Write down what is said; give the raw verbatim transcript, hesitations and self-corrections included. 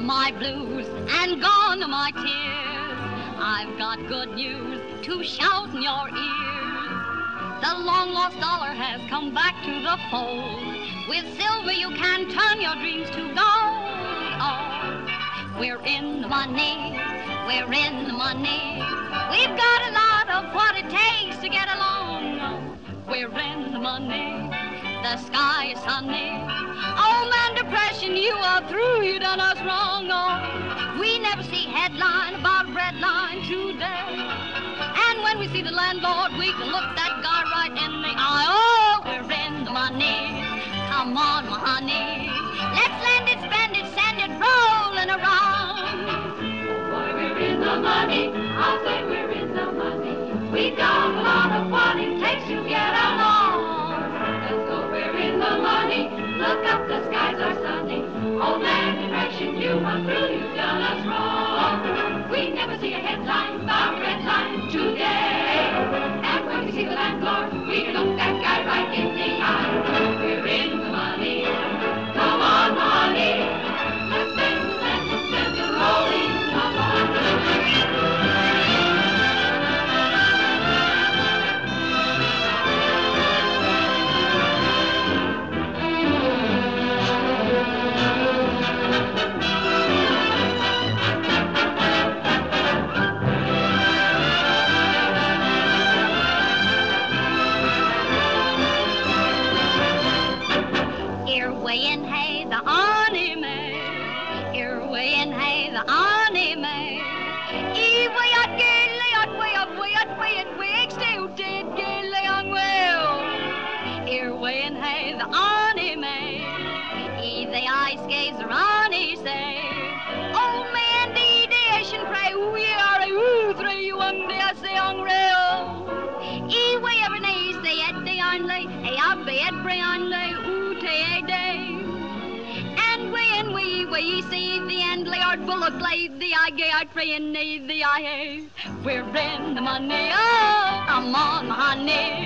my blues and gone are my tears. I've got good news to shout in your ears. The long-lost dollar has come back to the fold. With silver you can turn your dreams to gold. Oh, we're in the money, we're in the money. We've got a lot of what it takes to get along. We're in the money, the sky is sunny. Oh man, depression, you are through, you done us wrong. Oh, we never see headline about breadline today. And when we see the landlord, we can look that guy right in the eye. Oh, we're in the money, come on, my honey. Let's lend it, spend it, send it rolling around. Boy, we're in the money, I'll say we're in the money. We've got a lot of what it takes to get along. Let's go, we're in the money, look up, the skies are sunny. Oh man, direction, you are through, you've done us wrong. We never see a headline about red line today. And when we see the landlord, we can look that guy right in the eye. We're in the money, come on, honey. Let's spend it, spend it, spend it, rolling along. Earwayin, hey, the honey may. Earwayin, hey, the honey may. Eway at gilly at way up way at way at way still did gilly on well. Earwayin, hey, the honey may. E the ice skates the honey say. Oh man, the ideation pray we are a woo three one day I say on rail. Eway every day say at the only, hey, I bet Brian lay. And when we, we see the end, Lord Bullock laid the eye gay, I pray and need the eye. We're in the money, oh, come on, honey.